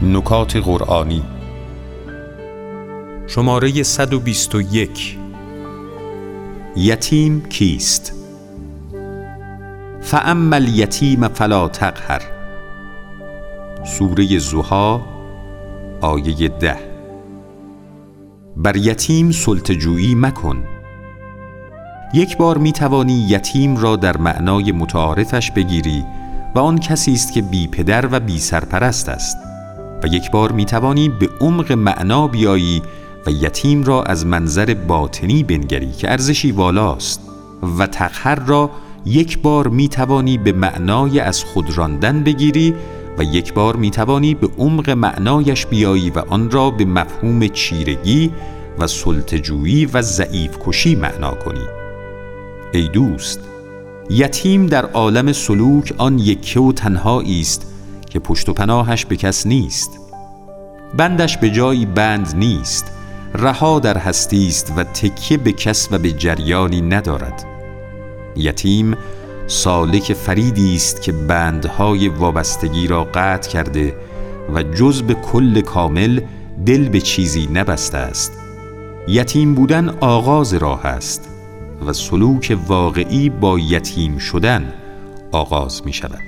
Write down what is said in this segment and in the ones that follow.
نکات قرآنی شماره 121. یتیم کیست؟ فاما الیتیم فلا تقهر. سوره ضحی آیه 10. بر یتیم سلطه‌جویی مکن. یک بار می توانی یتیم را در معنای متعارفش بگیری و آن کسی است که بی پدر و بی سرپرست است، و یک بار می توانی به عمق معنا بیایی و یتیم را از منظر باطنی بنگری که ارزشی والاست، و تقهر را یک بار می توانی به معنای از خود راندن بگیری و یک بار می توانی به عمق معنایش بیایی و آن را به مفهوم چیرگی و سلطه‌جویی و ضعیف کشی معنا کنی. ای دوست، یتیم در عالم سلوک آن یکه و تنهایی است که پشت و پناهش به کس نیست، بندش به جایی بند نیست، رها در هستی است و تکیه به کس و به جریانی ندارد. یتیم سالک فریدی است که بندهای وابستگی را قطع کرده و جز به کل کامل دل به چیزی نبسته است. یتیم بودن آغاز راه است و سلوک واقعی با یتیم شدن آغاز می شود.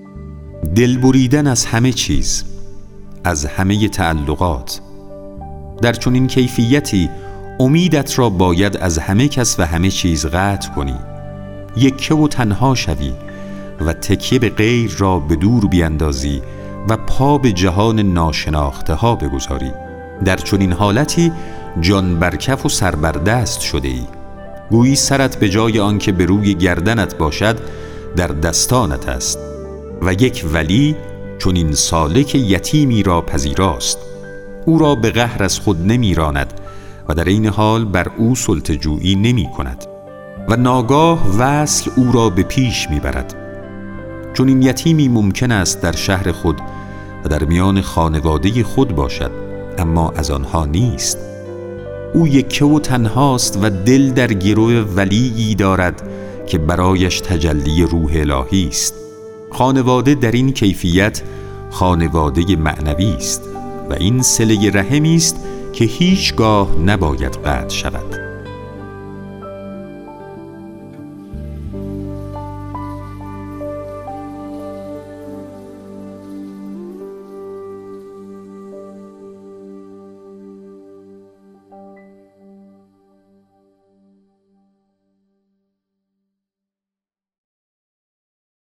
دل بریدن از همه چیز، از همه تعلقات. در چنین کیفیتی امیدت را باید از همه کس و همه چیز قطع کنی، یکه و تنها شوی و تکیه به غیر را به دور بیندازی و پا به جهان ناشناخته ها بگذاری. در چنین حالتی جان بر کف و سر بر دست شده ای، گویی سرت به جای آنکه به روی گردنت باشد در دستانت است، و یک ولی چنین سالک یتیمی را پذیراست. او را به قهر از خود نمیراند و در این حال بر او سلطه‌جویی نمی کند و ناگاه وصل او را به پیش میبرد. چنین یتیمی ممکن است در شهر خود و در میان خانواده خود باشد، اما از آنها نیست. او یکه و تنهاست و دل در گرو ولیی دارد که برایش تجلی روح الهی است. خانواده در این کیفیت خانواده معنوی است و این صله رحمی است که هیچگاه نباید قطع شود.